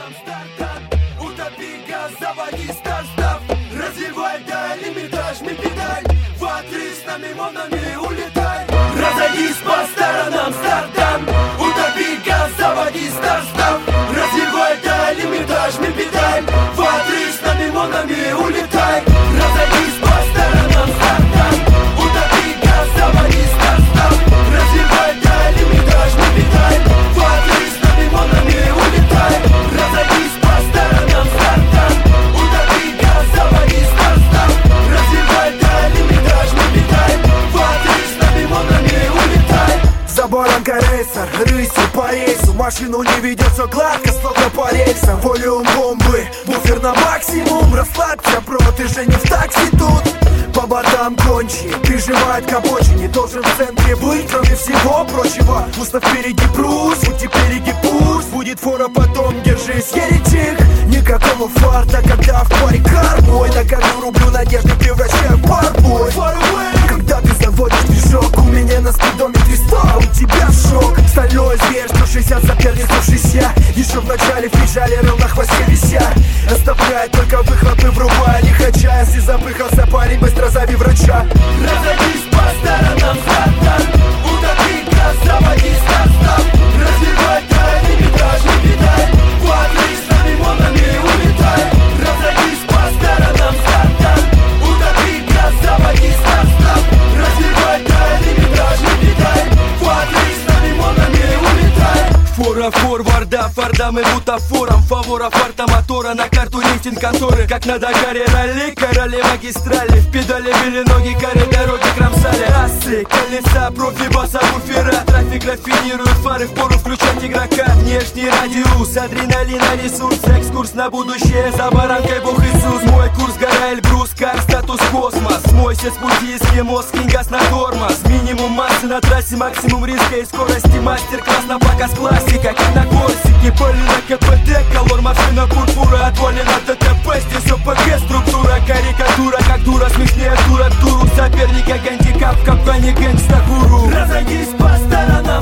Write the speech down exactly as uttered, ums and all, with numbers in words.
сторонам стартап. Утопи газ, заводи старт-став. Развивай даль, лимитаж, ми педаль. В отрыв с нами, волнами улетай. Разойдись по сторонам стартап. Утопи газ, заводи старт-став. Развивай даль, лимитаж, ми педаль. В отрыв с нами, волнами улетай. Разойдись по сторонам стартап. Утопи газ, заводи старт-став. Развивай даль, лимитаж, ми педаль. В отрыв с нами, волнами улетай. Разойдись по сторонам стартап. Утопи газ, заводи старт-став. Развивай даль, лимитаж, ми педаль. В отрыв с нами, волнами улетай. За баранка рейсер, рысью по рейсу. Машину не ведет все гладко, словно по рельсам. Волюм бомбы, буфер на максимум. Расслабься, бро, ты же не в такси тут. По бортам кончи, прижимает к обочине. Должен в центре быть, кроме всего прочего. Пусто впереди брус, будь теперь пусть. Будет фора, потом держись, еретик. Никакого фарта, когда в паре карбой. На каждую рублю надежды превращаю в барбой. Когда ты заводишь движок, у меня на спидометре сто, а у тебя шок. Стальной зверь, сто шестьдесят, соперник сто шестьдесят. Еще в начале прижали, рыл на хвосте вися. Оставляет только выхлопы, врубая лихача. Если запыхался парень, быстро зови врача. Разойдись по сторонам стартап. Утопи газ, заводи старт-став. Развивай даль, лимитаж, ми педаль. В отрыв с нами, волнами улетай. Разойдись по сторонам стартап. Утопи газ, заводи старт-став. Развивай даль, лимитаж, ми педаль. В отрыв с нами, волнами улетай. Фора форварда, фордам и бутафором. Фавора фарта мотора на карту лифтинг конторы. Как на Дакаре ралли, короли магистрали. В педали били ноги, каре дороги кромсали. Ассы, колеса, профи, баса, буфера. Трафик рафинирует фары, впору включать игрока. Внешний радиус, адреналина, ресурс. Экскурс на будущее, за баранкой Бог Иисус. Мой курс, гора Эльбрус, кар, статус космос. Смойся с пути, эскимос, кинь газ на тормоз. Минимум массы на трассе, максимум риска и скорости. Мастер-класс на показ классика, как на Корсике. Поли на КПТ, колор машина пурпура. Отвали на ДТП, здесь ОПГ структура. Карикатура, как дура, смешнее дура, дуру. Соперника гандикап, в капкане гэнгста-гуру. Разойдись по сторонам